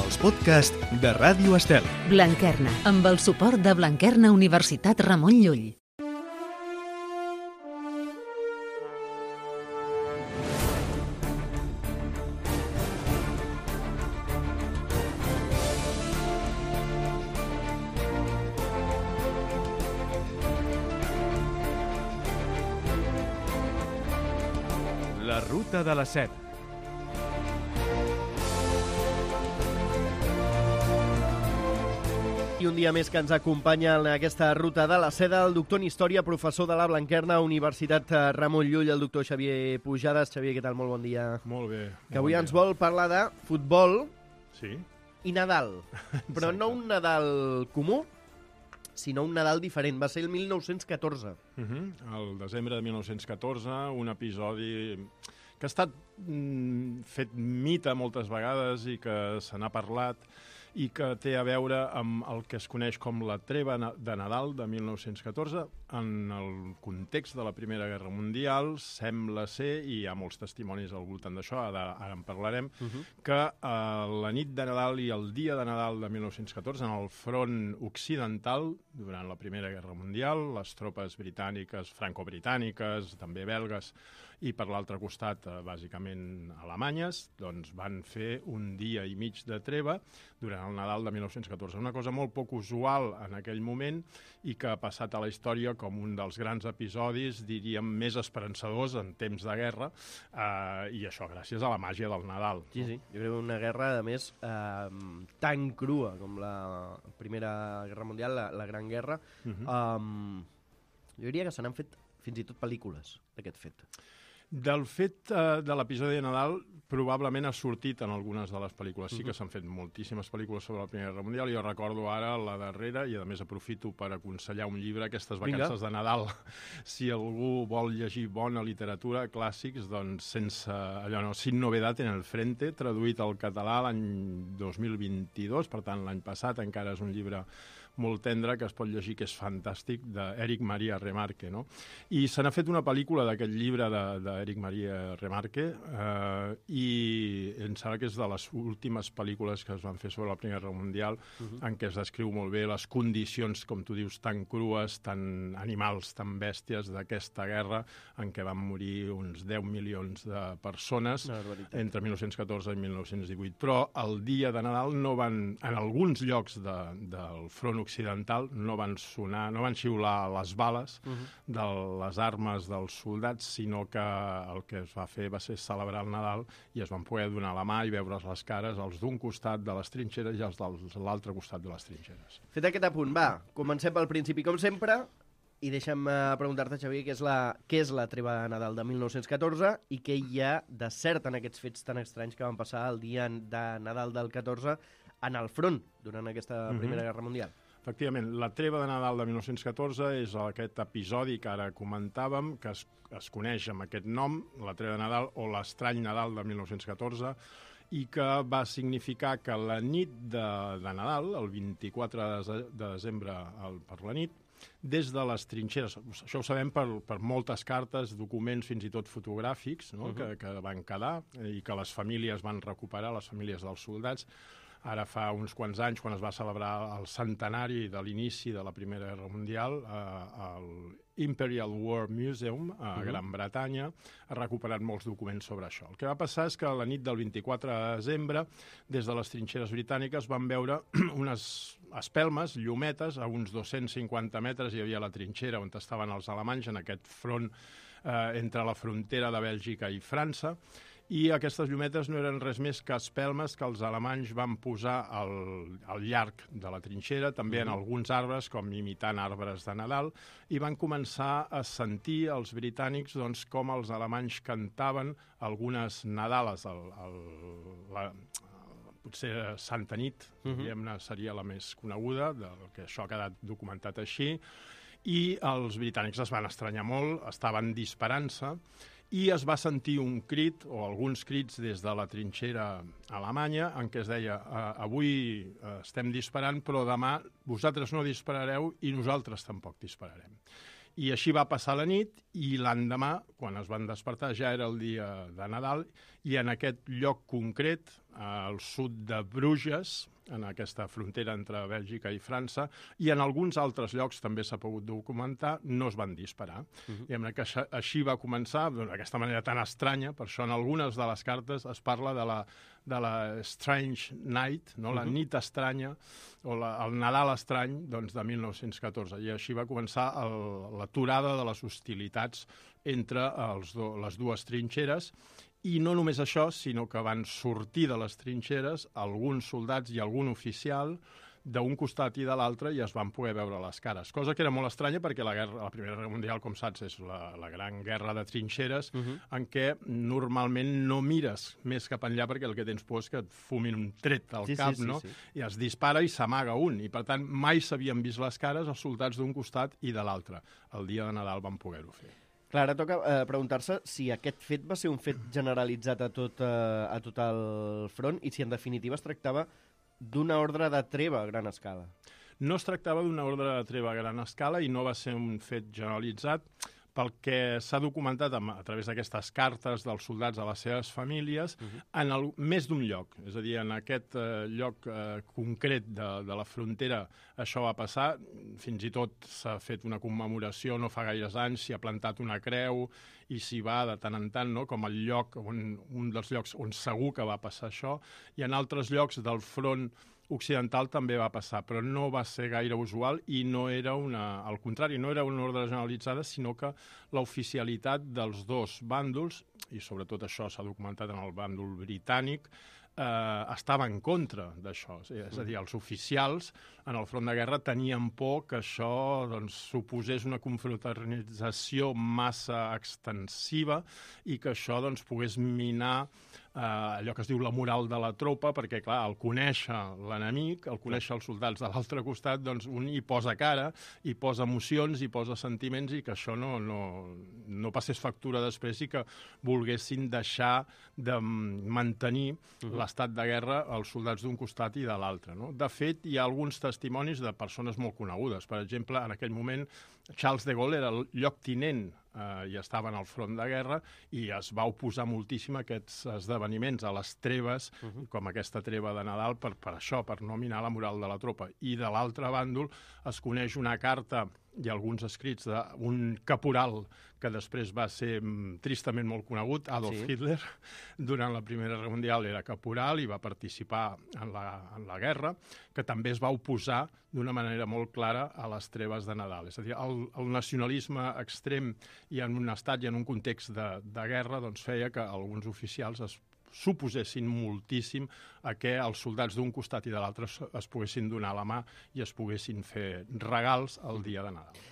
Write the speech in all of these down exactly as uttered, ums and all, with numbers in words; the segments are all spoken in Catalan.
els podcasts de Ràdio Estel. Blanquerna, amb el suport de Blanquerna Universitat Ramon Llull. La ruta de la seda. I un dia més que ens acompanya en aquesta ruta de la seda el doctor en Història, professor de la Blanquerna Universitat Ramon Llull, el doctor Xavier Pujades. Xavier, què tal? Molt bon dia. Molt bé. Que avui bon ens dia. vol parlar de futbol Sí. i Nadal. Però no un Nadal comú, sinó un Nadal diferent. Va ser el mil nou-cents catorze. Uh -huh. El desembre de mil nou-cents catorze, un episodi que ha estat mm, fet mite moltes vegades i que se n'ha parlat i que té a veure amb el que es coneix com la treva de Nadal de mil nou-cents catorze. En el context de la Primera Guerra Mundial sembla ser, i hi ha molts testimonis al voltant d'això, ara, ara en parlarem, Uh -huh. que eh, la nit de Nadal i el dia de Nadal de mil nou-cents catorze, en el front occidental, durant la Primera Guerra Mundial, les tropes britàniques, franco-britàniques, també belgues, i per l'altre costat, eh, bàsicament, alemanyes, doncs van fer un dia i mig de treva durant el Nadal de mil nou-cents catorze. Una cosa molt poc usual en aquell moment i que ha passat a la història com un dels grans episodis, diríem, més esperançadors en temps de guerra, eh, i això gràcies a la màgia del Nadal. Sí, sí. Jo crec que una guerra, a més, eh, tan crua com la Primera Guerra Mundial, la, la Gran Guerra. Uh -huh. um, jo diria que se n'han fet fins i tot pel·lícules d'aquest fet. Del fet eh, de l'episodi de Nadal probablement ha sortit en algunes de les pel·lícules. Sí que s'han fet moltíssimes pel·lícules sobre la Primera Guerra Mundial. Jo recordo ara la darrera, i a més aprofito per aconsellar un llibre, aquestes vacances Vinga. de Nadal. Si algú vol llegir bona literatura, clàssics, doncs sense allò, no, sin novedad en el frente, traduït al català l'any dos mil vint-i-dos, per tant l'any passat, encara és un llibre molt tendre, que es pot llegir, que és fantàstic, d'Eric Maria Remarque, no? I se n'ha fet una pel·lícula d'aquest llibre d'Eric Maria Remarque, eh, i em sembla que és de les últimes pel·lícules que es van fer sobre la Primera Guerra Mundial, uh -huh. en què es descriu molt bé les condicions, com tu dius, tan crues, tan animals, tan bèsties d'aquesta guerra, en què van morir uns deu milions de persones entre mil nou-cents catorze i mil nou-cents divuit. Però el dia de Nadal no van, en alguns llocs de, del front occidental, no van sonar, no van xiular les bales uh -huh. de les armes dels soldats, sinó que el que es va fer va ser celebrar el Nadal i es van poder donar la mà i veure's les cares, els d'un costat de les trinxeres i els de l'altre costat de les trinxeres. Fet aquest apunt, va, comencem pel principi, com sempre, i deixa'm uh, preguntar-te, Xavier, què és, la, què és la treva de Nadal de mil nou-cents catorze i què hi ha de cert en aquests fets tan estranys que van passar el dia de Nadal del catorze en el front durant aquesta Primera uh -huh. Guerra Mundial. Efectivament, la treva de Nadal de mil nou-cents catorze és aquest episodi que ara comentàvem, que es, es coneix amb aquest nom, la treva de Nadal o l'estrany Nadal de mil nou-cents catorze, i que va significar que la nit de, de Nadal, el vint-i-quatre de desembre el, per la nit, des de les trinxeres, això ho sabem per, per moltes cartes, documents, fins i tot fotogràfics, no? uh -huh. que, que van quedar i que les famílies van recuperar, les famílies dels soldats. Ara fa uns quants anys, quan es va celebrar el centenari de l'inici de la Primera Guerra Mundial, eh, el Imperial War Museum, a uh-huh. Gran Bretanya, ha recuperat molts documents sobre això. El que va passar és que la nit del vint-i-quatre de desembre, des de les trinxeres britàniques, van veure unes espelmes, llumetes, a uns dos-cents cinquanta metres hi havia la trinxera on estaven els alemanys, en aquest front eh, entre la frontera de Bèlgica i França, i aquestes llumetes no eren res més que espelmes que els alemanys van posar al, al llarg de la trinxera, també en alguns arbres, com imitant arbres de Nadal, i van començar a sentir els britànics doncs, com els alemanys cantaven algunes Nadales, el, el, la, potser Santa Nit, uh-huh. diguem-ne, seria la més coneguda, del que això ha quedat documentat així, i els britànics es van estranyar molt, estaven disparant-se, i es va sentir un crit, o alguns crits des de la trinxera alemanya, en què es deia, avui estem disparant, però demà vosaltres no disparareu i nosaltres tampoc dispararem. I així va passar la nit, i l'endemà, quan es van despertar, ja era el dia de Nadal, i en aquest lloc concret, al sud de Bruges, en aquesta frontera entre Bèlgica i França, i en alguns altres llocs també s'ha pogut documentar, no es van disparar. Uh-huh. I que això, així va començar, d'aquesta manera tan estranya, per això en algunes de les cartes es parla de la, de la Strange Night, no? La uh-huh. nit estranya, o la, el Nadal estrany doncs, de mil nou-cents catorze. I així va començar el, l'aturada de les hostilitats entre els do, les dues trinxeres. I no només això, sinó que van sortir de les trinxeres alguns soldats i algun oficial d'un costat i de l'altre i es van poder veure les cares. Cosa que era molt estranya perquè la, guerra, la Primera Guerra Mundial, com saps, és la, la gran guerra de trinxeres uh-huh. en què normalment no mires més cap enllà perquè el que tens por és que et fumin un tret al sí, cap, sí, sí, no? Sí. I es dispara i s'amaga un. I, per tant, mai s'havien vist les cares els soldats d'un costat i de l'altre. El dia de Nadal van poder-ho fer. Clar, ara toca eh, preguntar-se si aquest fet va ser un fet generalitzat a tot, eh, a tot el front i si en definitiva es tractava d'una ordre de treva a gran escala. No es tractava d'una ordre de treva a gran escala i no va ser un fet generalitzat pel que s'ha documentat a, a través d'aquestes cartes dels soldats a les seves famílies uh-huh. en el, més d'un lloc. És a dir, en aquest eh, lloc eh, concret de, de la frontera això va passar. Fins i tot s'ha fet una commemoració no fa gaires anys, s'hi ha plantat una creu i s'hi va de tant en tant, no? Com el lloc, on, un dels llocs on segur que va passar això. I en altres llocs del front occidental també va passar, però no va ser gaire usual i no era una, al contrari, no era una ordre generalitzada, sinó que l'oficialitat dels dos bàndols, i sobretot això s'ha documentat en el bàndol britànic, eh, estava en contra d'això. És a dir, els oficials en el front de guerra tenien por que això doncs, suposés una confraternització massa extensiva i que això doncs, pogués minar eh, allò que es diu la moral de la tropa, perquè, clar, al conèixer l'enemic, al conèixer els soldats de l'altre costat, doncs un hi posa cara, hi posa emocions, hi posa sentiments i que això no, no, no passés factura després i que volguessin deixar de mantenir uh-huh. l'estat de guerra als soldats d'un costat i de l'altre. No? De fet, hi ha alguns testimonis de persones molt conegudes. Per exemple, en aquell moment, Charles de Gaulle era el lloctinent eh, i estava en el front de guerra i es va oposar moltíssim a aquests esdeveniments, a les treves, uh-huh. com aquesta treva de Nadal, per, per això, per no minar la moral de la tropa. I de l'altre bàndol es coneix una carta i alguns escrits d'un caporal que després va ser tristament molt conegut, Adolf sí. Hitler, durant la Primera Guerra Mundial era caporal i va participar en la, en la guerra, que també es va oposar d'una manera molt clara a les treves de Nadal. És a dir, el, el nacionalisme extrem i en un estat i en un context de, de guerra doncs feia que alguns oficials es suposessin moltíssim a que els soldats d'un costat i de l'altre es poguessin donar la mà i es poguessin fer regals el dia de Nadal.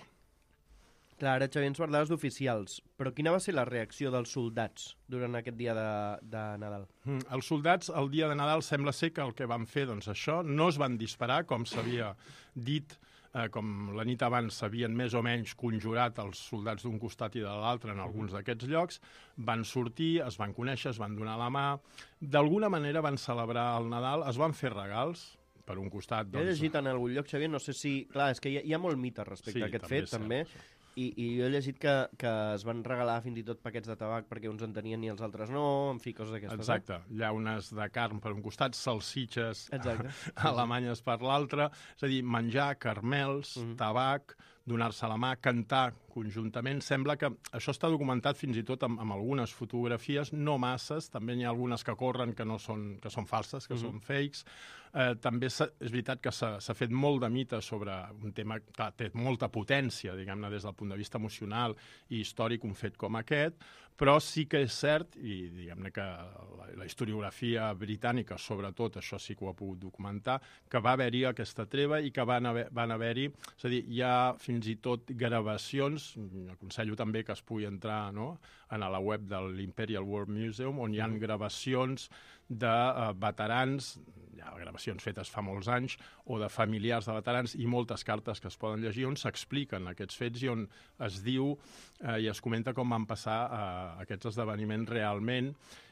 Clar, ara, Xavier, ens parlaves d'oficials, però quina va ser la reacció dels soldats durant aquest dia de, de Nadal? Mm, els soldats, el dia de Nadal, sembla ser que el que van fer, doncs això, no es van disparar, com s'havia dit, eh, com la nit abans s'havien més o menys conjurat els soldats d'un costat i de l'altre en alguns d'aquests llocs, van sortir, es van conèixer, es van donar la mà, d'alguna manera van celebrar el Nadal, es van fer regals, per un costat... Doncs... He llegit en algun lloc, Xavier, no sé si... Clar, és que hi ha, hi ha molt mite respecte sí, a aquest també fet, també. I, I jo he llegit que, que es van regalar fins i tot paquets de tabac perquè uns en tenien i els altres no, en fi, coses d'aquestes. Exacte, eh? Llaunes de carn per un costat, salsitxes Exacte. alemanyes per l'altre, és a dir, menjar, carmels, uh-huh. tabac, donar-se la mà, cantar conjuntament. Sembla que això està documentat fins i tot amb, amb algunes fotografies, no masses, també n'hi ha algunes que corren que no són, que són falses, que uh-huh. són fakes. Eh, també és veritat que s'ha fet molt de mite sobre un tema que té molta potència, diguem-ne, des del punt de vista emocional i històric, un fet com aquest, però sí que és cert, i diguem-ne que la, la historiografia britànica, sobretot, això sí que ho ha pogut documentar, que va haver-hi aquesta treva i que van haver, van haver-hi, és a dir, hi ha fins i tot gravacions, aconsello també que es pugui entrar, no?, a la web de l'Imperial War Museum, on hi ha gravacions de uh, veterans, hi ha gravacions fetes fa molts anys, o de familiars de veterans, i moltes cartes que es poden llegir on s'expliquen aquests fets i on es diu eh, i es comenta com van passar eh, aquests esdeveniments realment,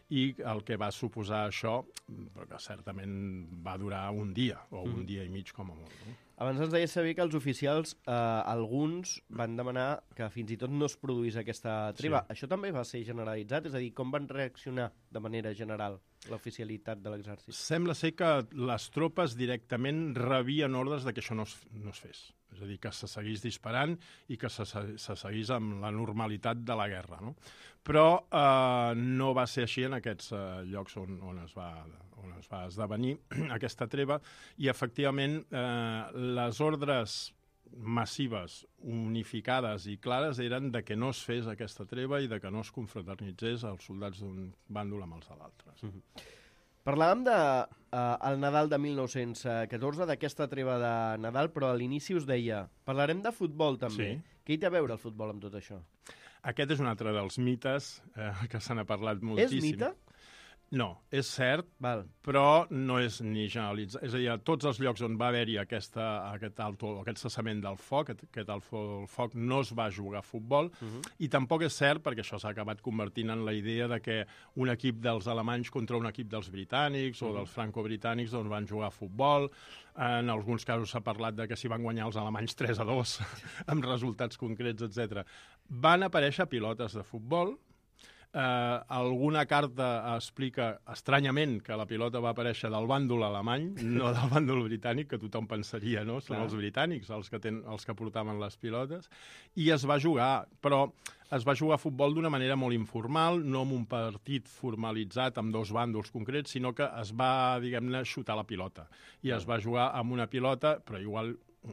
i el que va suposar això, perquè certament va durar un dia, o un mm. dia i mig com a molt. No? Abans ens deies saber que els oficials, eh, alguns van demanar que fins i tot no es produís aquesta treva. Sí. Això també va ser generalitzat? És a dir, com van reaccionar de manera general l'oficialitat de l'exèrcit? Sembla ser que les tropes directament rebien ordres de que això no es, no es fes. És a dir, que se seguís disparant i que se, se seguís amb la normalitat de la guerra. No? Però eh, no va ser així en aquests eh, llocs on, on, es va, on es va esdevenir aquesta treva i, efectivament, eh, les ordres massives, unificades i clares eren de que no es fes aquesta treva i de que no es confraternitzés els soldats d'un bàndol amb els de l'altre. Mm-hmm. Parlàvem de uh, el Nadal de mil nou-cents catorze, d'aquesta treva de Nadal, però a l'inici us deia, parlarem de futbol també. Sí. Què hi té a veure el futbol amb tot això? Aquest és un altre dels mites eh, que se n'ha parlat moltíssim. És mite? No, és cert, Val. però no és ni generalitzat. És a dir, a tots els llocs on va haver-hi aquesta, aquest, alto, aquest cessament del foc, aquest, aquest alto, el foc, no es va jugar a futbol, uh-huh. i tampoc és cert, perquè això s'ha acabat convertint en la idea de que un equip dels alemanys contra un equip dels britànics uh-huh. o dels franco-britànics doncs, van jugar a futbol. En alguns casos s'ha parlat de que s'hi van guanyar els alemanys tres a dos amb resultats concrets, etcètera. Van aparèixer pilotes de futbol. Uh, alguna carta explica estranyament que la pilota va aparèixer del bàndol alemany, no del bàndol britànic, que tothom pensaria, no? Són Clar. els britànics els que, ten, els que portaven les pilotes, i es va jugar, però es va jugar a futbol d'una manera molt informal, no amb un partit formalitzat amb dos bàndols concrets, sinó que es va, diguem-ne, xutar la pilota. I es va jugar amb una pilota, però igual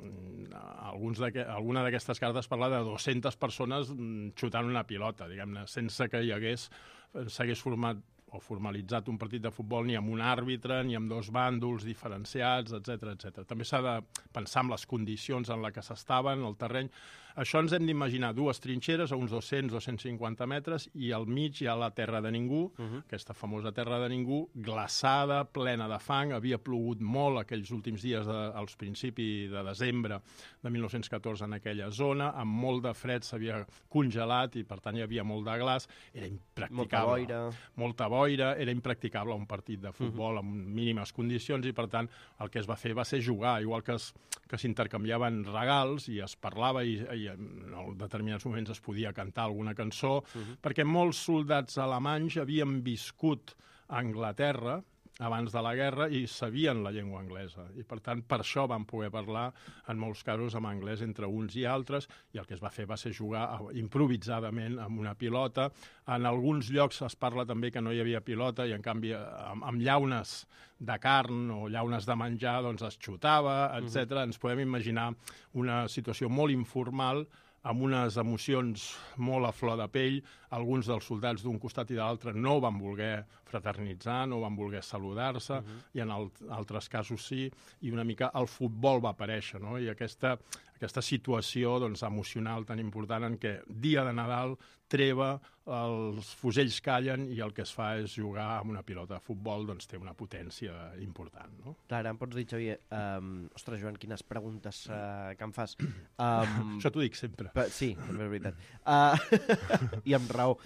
alguns de, alguna d'aquestes cartes parla de dues-centes persones xutant una pilota, diguem-ne, sense que hi hagués s'hagués format o formalitzat un partit de futbol ni amb un àrbitre, ni amb dos bàndols diferenciats, etcètera, etcètera. També s'ha de pensar en les condicions en les que s'estaven, el terreny. Això ens hem d'imaginar dues trinxeres a uns dos-cents a dos-cents cinquanta metres i al mig hi ha la terra de ningú, uh-huh. aquesta famosa terra de ningú, glaçada, plena de fang. Havia plogut molt aquells últims dies de, als principis de desembre de mil nou-cents catorze en aquella zona, amb molt de fred s'havia congelat i per tant hi havia molt de glaç. Era impracticable. Molta boira. Molta boira, era impracticable un partit de futbol uh-huh. amb mínimes condicions i per tant el que es va fer va ser jugar, igual que es, que s'intercanviaven regals i es parlava i, i en determinats moments es podia cantar alguna cançó, uh-huh. perquè molts soldats alemanys havien viscut a Anglaterra abans de la guerra i sabien la llengua anglesa. I, per tant, per això van poder parlar, en molts casos, en anglès entre uns i altres, i el que es va fer va ser jugar improvisadament amb una pilota. En alguns llocs es parla també que no hi havia pilota i, en canvi, amb, amb llaunes de carn o llaunes de menjar, doncs es xutava, etcètera. Uh-huh. Ens podem imaginar una situació molt informal amb unes emocions molt a flor de pell. Alguns dels soldats d'un costat i de l'altre no van voler fraternitzar, no van voler saludar-se, uh-huh. i en el, altres casos sí, i una mica el futbol va aparèixer, no? I aquesta, aquesta situació doncs, emocional tan important en què dia de Nadal, treva, els fusells callen i el que es fa és jugar amb una pilota de futbol, doncs té una potència important, no? Clar, ara em pots dir, Xavier, um, ostres, Joan, quines preguntes uh, que em fas. Um, Això t'ho dic sempre. Pa, sí, també és veritat. Uh, I amb raó.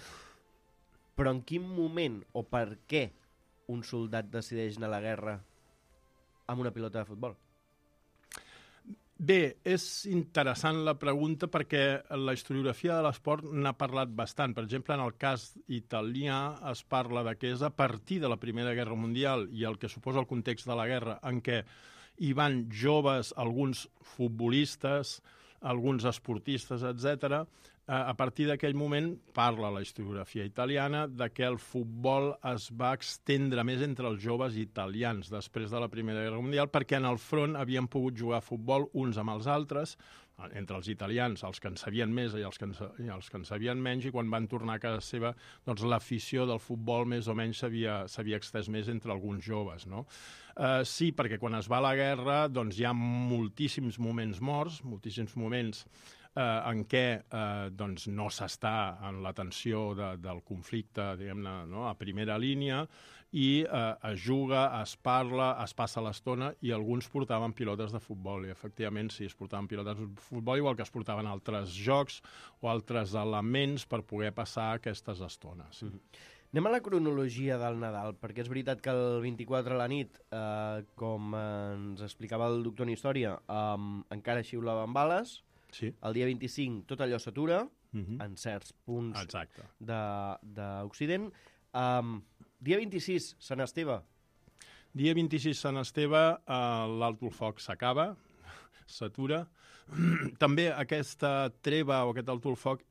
Però en quin moment o per què un soldat decideix anar a la guerra amb una pilota de futbol? Bé, és interessant la pregunta perquè la historiografia de l'esport n'ha parlat bastant. Per exemple, en el cas italià es parla de que és a partir de la Primera Guerra Mundial i el que suposa el context de la guerra en què hi van joves, alguns futbolistes, alguns esportistes, etcètera. A partir d'aquell moment parla la historiografia italiana de que el futbol es va extendre més entre els joves italians després de la Primera Guerra Mundial perquè en el front havien pogut jugar a futbol uns amb els altres, entre els italians, els que en sabien més i els que en, i els que en sabien menys, i quan van tornar a casa seva, doncs l'afició del futbol més o menys s'havia extès més entre alguns joves, no? Uh, sí, perquè quan es va a la guerra doncs hi ha moltíssims moments morts, moltíssims moments Uh, en què uh, doncs no s'està en la tensió de, del conflicte, diguem-ne, no? A primera línia, i uh, es juga, es parla, es passa l'estona, i alguns portaven pilotes de futbol, i efectivament sí, es portaven pilotes de futbol, igual que es portaven altres jocs o altres elements per poder passar aquestes estones. Mm-hmm. Anem a la cronologia del Nadal, perquè és veritat que el vint-i-quatre a la nit, eh, com ens explicava el doctor en Història, eh, encara xiulaven bales. Sí. El dia vint-i-cinc tot allò s'atura, Uh-huh. en certs punts Exacte. d'Occident. Um, dia vint-i-sis, Sant Esteve. Dia vint-i-sis, Sant Esteve, eh, l'alto el foc s'acaba, s'atura. També aquesta treva o aquest alto el foc,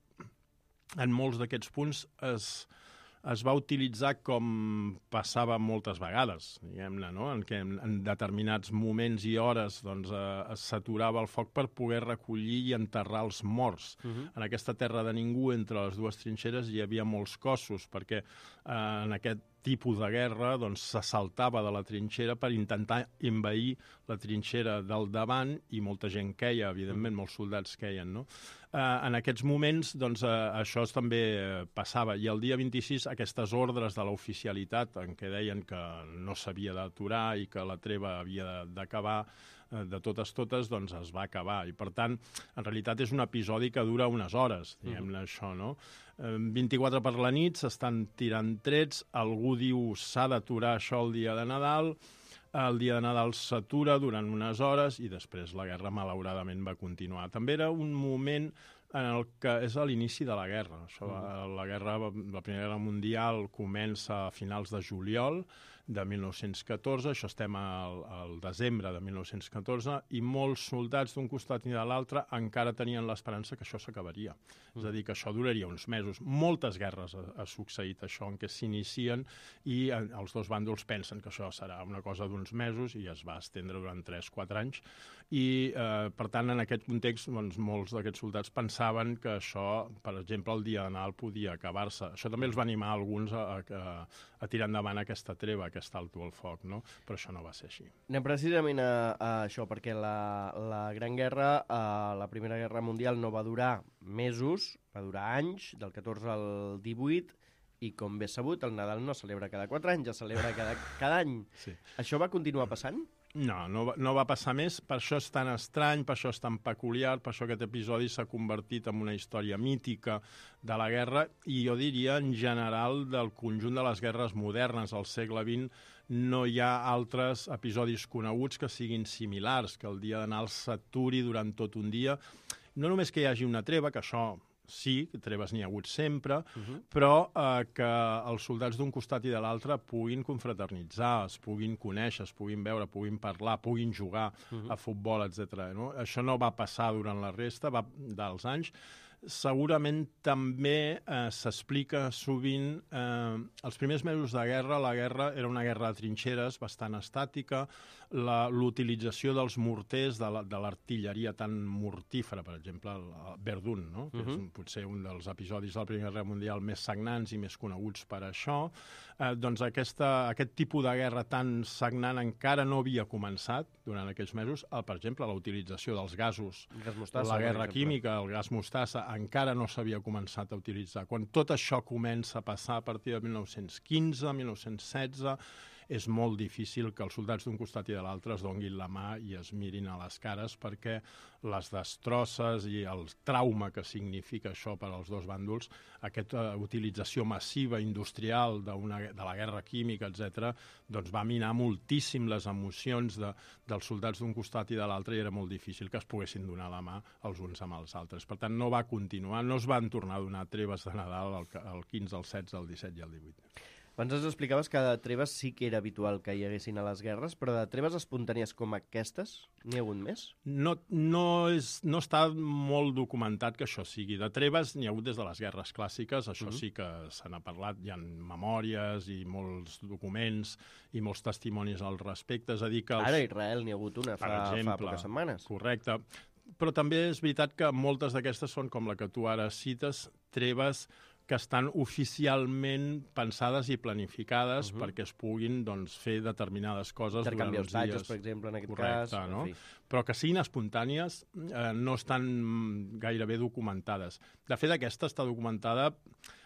en molts d'aquests punts, es... es va utilitzar com passava moltes vegades, diguem-ne, no? En què en, en determinats moments i hores doncs, eh, s'aturava el foc per poder recollir i enterrar els morts. Uh-huh. En aquesta terra de ningú, entre les dues trinxeres, hi havia molts cossos, perquè eh, en aquest tipus de guerra doncs, s'assaltava de la trinxera per intentar envair la trinxera del davant i molta gent queia, evidentment, molts soldats queien, no? Eh, en aquests moments doncs, eh, això també passava, i el dia vint-i-sis aquestes ordres de l'oficialitat en què deien que no s'havia d'aturar i que la treva havia d'acabar eh, de totes totes, doncs es va acabar, i per tant, en realitat és un episodi que dura unes hores, diguem-ne, mm. això, no? Eh, vint-i-quatre per la nit, s'estan tirant trets, algú diu s'ha d'aturar això el dia de Nadal, el dia de Nadal s'atura durant unes hores i després la guerra, malauradament, va continuar. També era un moment en el que és a l'inici de la guerra. Això, mm. La guerra, la Primera Guerra Mundial comença a finals de juliol de mil nou-cents catorze, això estem al, al desembre de mil nou-cents catorze, i molts soldats d'un costat i de l'altre encara tenien l'esperança que això s'acabaria. Mm. És a dir, que això duraria uns mesos. Moltes guerres ha, ha succeït això, en què s'inicien i en, els dos bàndols pensen que això serà una cosa d'uns mesos i es va estendre durant tres quatre anys. I, eh, per tant, en aquest context, doncs, molts d'aquests soldats pensaven que això, per exemple, el dia de Nadal podia acabar-se. Això també els va animar alguns a, a, a tirar endavant aquesta treva, aquest alto al foc, no? Però això no va ser així. Anem precisament a, a això, perquè la, la Gran Guerra, a la Primera Guerra Mundial, no va durar mesos, va durar anys, del catorze al divuit, i com bé sabut, el Nadal no celebra cada quatre anys, ja celebra cada, cada any. Sí. Això va continuar passant? No, no va, no va passar més, per això és tan estrany, per això és tan peculiar, per això aquest episodi s'ha convertit en una història mítica de la guerra, i jo diria, en general, del conjunt de les guerres modernes al segle vint, no hi ha altres episodis coneguts que siguin similars, que el dia de Nadal s'aturi durant tot un dia. No només que hi hagi una treva, que això sí, treves n'hi ha hagut sempre, uh-huh. però eh, que els soldats d'un costat i de l'altre puguin confraternitzar, es puguin conèixer, es puguin veure, puguin parlar, puguin jugar uh-huh. a futbol, etcètera. No? Això no va passar durant la resta va, dels anys. Segurament també eh, s'explica sovint eh, els primers mesos de guerra. La guerra era una guerra de trinxeres bastant estàtica, l'utilització dels morters, de l'artilleria tan mortífera, per exemple, el Verdun, no? que uh-huh. és potser un dels episodis de la Primera Guerra Mundial més sagnants i més coneguts per això. Eh, doncs aquesta, aquest tipus de guerra tan sagnant encara no havia començat durant aquells mesos. El, per exemple, la utilització dels gasos, gas mostassa, la guerra química, el gas mostassa, encara no s'havia començat a utilitzar. Quan tot això comença a passar a partir de mil nou-cents quinze, mil nou-cents setze, és molt difícil que els soldats d'un costat i de l'altre es donguin la mà i es mirin a les cares, perquè les destrosses i el trauma que significa això per als dos bàndols, aquesta utilització massiva industrial d'una, de la guerra química, etcètera, doncs va minar moltíssim les emocions de, dels soldats d'un costat i de l'altre, i era molt difícil que es poguessin donar la mà els uns amb els altres. Per tant, no va continuar, no es van tornar a donar treves de Nadal el, el quinze, el setze, el disset i el divuit. Abans ens explicaves que de treves sí que era habitual que hi haguessin a les guerres, però de treves espontànies com aquestes, n'hi ha hagut més? No, no, és, no està molt documentat que això sigui. De treves n'hi ha hagut des de les guerres clàssiques, això uh-huh. sí que se n'ha parlat, hi ha memòries i molts documents i molts testimonis al respecte. És a dir que els... Ara a Israel n'hi ha hagut una fa, exemple, fa poques setmanes. Correcte. Però també és veritat que moltes d'aquestes són, com la que tu ara cites, treves que estan oficialment pensades i planificades uh-huh. perquè es puguin doncs, fer determinades coses durant uns dies. Per exemple, en aquest Correcte, cas. No? En fi. Però que siguin espontànies eh, no estan gairebé documentades. De fet, aquesta està documentada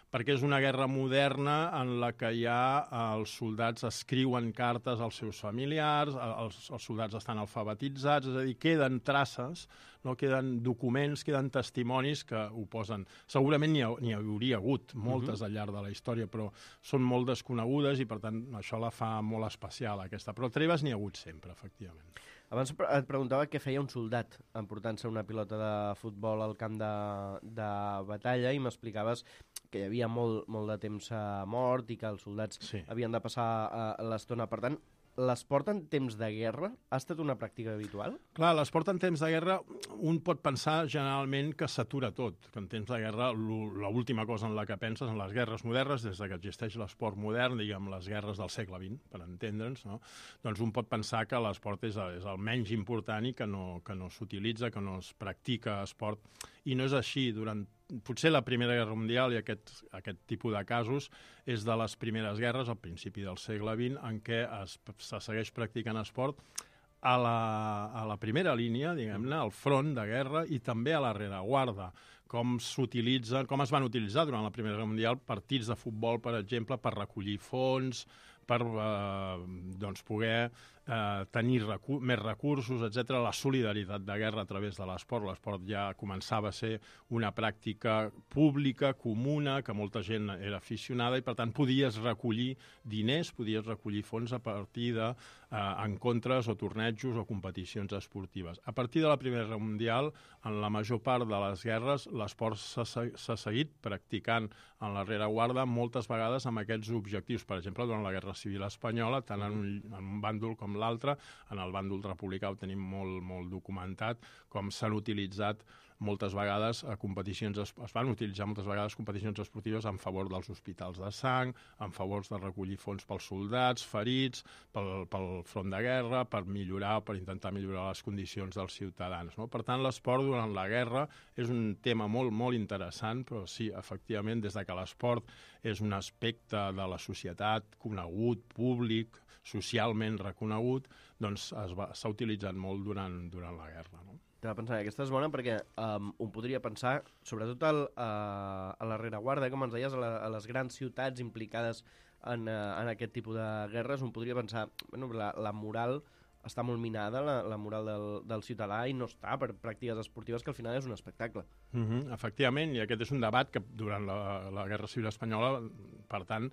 perquè és una guerra moderna en la que ja els soldats escriuen cartes als seus familiars, els, els soldats estan alfabetitzats, és a dir, queden traces, no? Queden documents, queden testimonis que ho posen. Segurament n'hi ha, n'hi hauria hagut moltes al llarg de la història, però són molt desconegudes i, per tant, això la fa molt especial, aquesta. Però treves n'hi ha hagut sempre, efectivament. Abans et preguntava què feia un soldat emportant-se una pilota de futbol al camp de, de batalla i m'explicaves que hi havia molt, molt de temps mort i que els soldats sí. havien de passar uh, l'estona. Per tant, l'esport en temps de guerra ha estat una pràctica habitual? Clar, l'esport en temps de guerra, un pot pensar generalment que s'atura tot, que en temps de guerra l'última cosa en la que penses en les guerres modernes, des que existeix l'esport modern, diguem, les guerres del segle vint, per entendre'ns, no? Doncs un pot pensar que l'esport és, és el menys important i que no, que no s'utilitza, que no es practica esport, i no és així. Durant potser la Primera Guerra Mundial i aquest, aquest tipus de casos és de les primeres guerres, al principi del segle vint, en què es, se segueix practicant esport a la, a la primera línia, diguem-ne, al front de guerra i també a la rereguarda. Com s'utilitza, com es van utilitzar durant la Primera Guerra Mundial partits de futbol, per exemple, per recollir fons, per eh, doncs poder eh, tenir recu més recursos, etcètera. La solidaritat de guerra a través de l'esport. L'esport ja començava a ser una pràctica pública, comuna, que molta gent era aficionada i, per tant, podies recollir diners, podies recollir fons a partir de eh, encontres o tornejos o competicions esportives. A partir de la Primera Guerra Mundial, en la major part de les guerres, l'esport s'ha seguit practicant en la rereguarda moltes vegades amb aquests objectius. Per exemple, durant la Guerra Civil Espanyola, tant en un, en un bàndol com l'altre, en el bàndol republicà ho tenim molt, molt documentat, com s'han utilitzat moltes vegades a competicions, es van utilitzar moltes vegades competicions esportives en favor dels hospitals de sang, en favor de recollir fons pels soldats, ferits, pel, pel front de guerra, per millorar, per intentar millorar les condicions dels ciutadans, no? Per tant, l'esport durant la guerra és un tema molt, molt interessant, però sí, efectivament, des de que l'esport és un aspecte de la societat conegut, públic, socialment reconegut, doncs s'ha utilitzat molt durant, durant la guerra, no? Estava pensant, aquesta és bona perquè um, un podria pensar, sobretot al, uh, a la rereguarda, com ens deies, a, la, a les grans ciutats implicades en, uh, en aquest tipus de guerres, un podria pensar, bueno, la, la moral està molt minada, la, la moral del, del ciutadà, i no està per pràctiques esportives, que al final és un espectacle. Mm-hmm, efectivament, i aquest és un debat que durant la, la Guerra Civil Espanyola, per tant,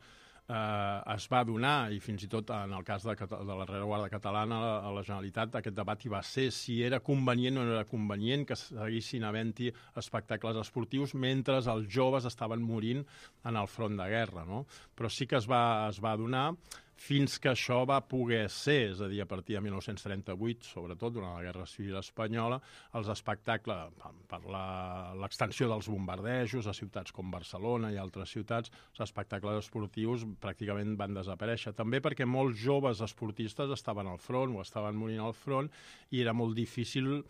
Eh, es va donar, i fins i tot en el cas de, de la rereguarda catalana, a la, a la Generalitat, aquest debat hi va ser si era convenient o no era convenient que seguissin havent-hi espectacles esportius mentre els joves estaven morint en el front de guerra, no? Però sí que es va, es va donar fins que això va poder ser, és a dir, a partir de mil nou-cents trenta-vuit, sobretot durant la Guerra Civil Espanyola, els espectacles, per l'extensió dels bombardejos a ciutats com Barcelona i altres ciutats, els espectacles esportius pràcticament van desaparèixer. També perquè molts joves esportistes estaven al front o estaven morint al front i era molt difícil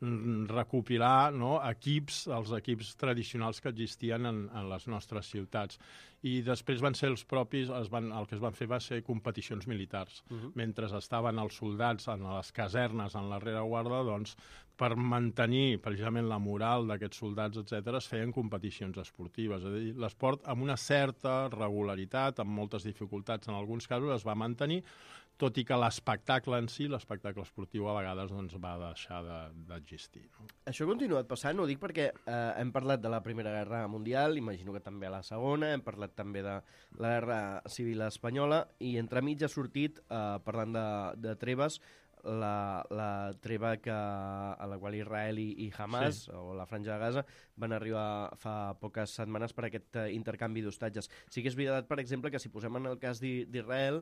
recopilar, no, equips, els equips tradicionals que existien en, en les nostres ciutats. I després van ser els propis, es van, el que es van fer va ser competicions militars. Uh-huh. Mentre estaven els soldats en les casernes, en la rereguarda, doncs, per mantenir precisament la moral d'aquests soldats, etcètera, es feien competicions esportives. És a dir, l'esport amb una certa regularitat, amb moltes dificultats en alguns casos, es va mantenir, tot i que l'espectacle en si, l'espectacle esportiu, a vegades doncs, va deixar d'existir. De, no? Això ha continuat passant, ho dic perquè eh, hem parlat de la Primera Guerra Mundial, imagino que també a la Segona, hem parlat també de la Guerra Civil Espanyola, i entremig ha sortit, eh, parlant de, de treves, la, la treva que, a la qual Israel i, i Hamas, sí, o la Franja de Gaza, van arribar fa poques setmanes per aquest uh, intercanvi d'hostatges. Sí que és veritat, per exemple, que si posem en el cas d'Israel,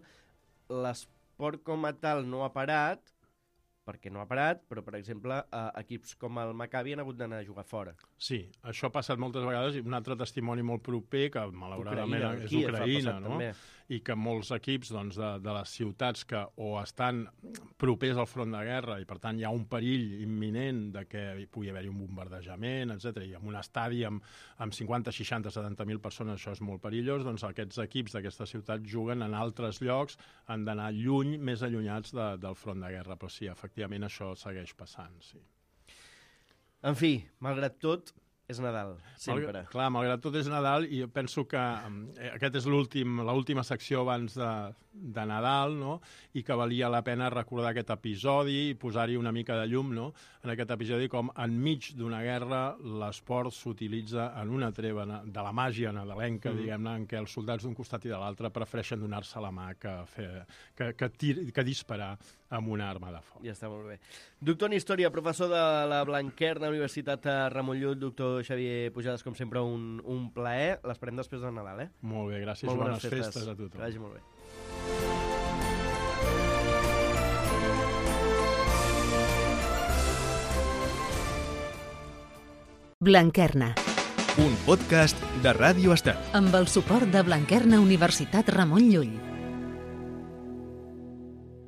l'esport com a tal no ha parat, perquè no ha parat, però, per exemple, eh, equips com el Maccabi han hagut d'anar a jugar fora. Sí, això ha passat moltes vegades, i un altre testimoni molt proper, que malauradament Ucraïna, és Ucraïna, no? També. I que molts equips doncs, de, de les ciutats que o estan propers al front de guerra i, per tant, hi ha un perill imminent de que hi pugui haver-hi un bombardejament, etcètera, i en un estadi amb, amb cinquanta, seixanta, setanta mil persones això és molt perillós, doncs aquests equips d'aquestes ciutats juguen en altres llocs, han d'anar lluny, més allunyats de, del front de guerra, però sí, efectivament això segueix passant, sí. En fi, malgrat tot, és Nadal, sempre. Malgrat, clar, malgrat tot és Nadal i jo penso que eh, aquest és l'últim, l'última secció abans de, de Nadal, no? I que valia la pena recordar aquest episodi i posar-hi una mica de llum, no? En aquest episodi, com enmig d'una guerra l'esport s'utilitza en una treva de la màgia nadalenca, mm. diguem-ne, en què els soldats d'un costat i de l'altre prefereixen donar-se la mà que, fer, que, que, tir, que disparar amb una arma de foc. Ja està, molt bé. Doctor en Història, professor de la Blanquerna Universitat Ramon Llull, doctor Xavier Pujades, com sempre, un, un plaer. L'esperem després de Nadal, eh? Molt bé, gràcies. Molt bones, bones festes. festes a tothom. Que vagi molt bé. Blanquerna, Un podcast de Ràdio Estel. amb el suport de Blanquerna Universitat Ramon Llull.